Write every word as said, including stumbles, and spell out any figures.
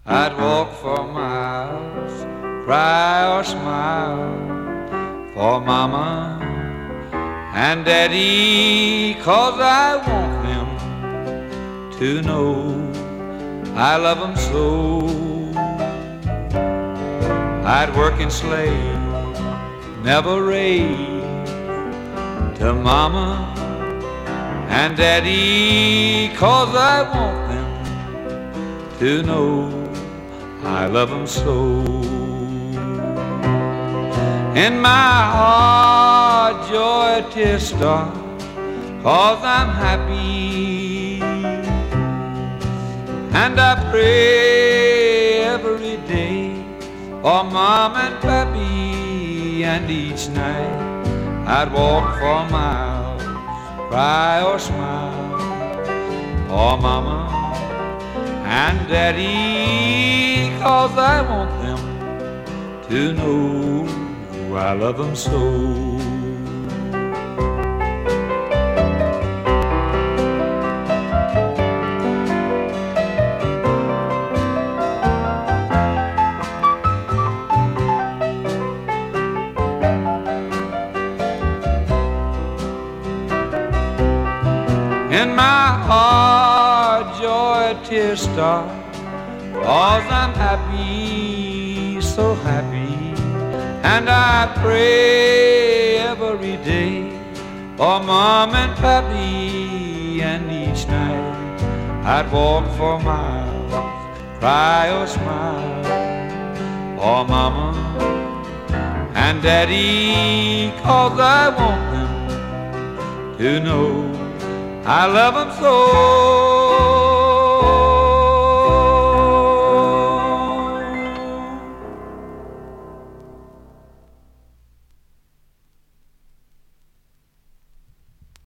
I'd walk for miles, cry or smile for Mama and Daddy, 'cause I want them to know I love them so. I'd work and slave, never rave to Mama and Daddy, 'cause I want them to know I love them so. In my heart joy tears start, 'cause I'm happy, and I pray every day for Mom and Pappy, and each night I'd walk for miles, cry or smile for Mama and Daddy, 'cause I want them to know I love them so. In my heart joy tears start, 'cause I'm happy, so happy, and I pray every day for Mom and Pappy, and each night I'd walk for miles, cry or smile for Mama and Daddy, 'cause I want them to know I love them so.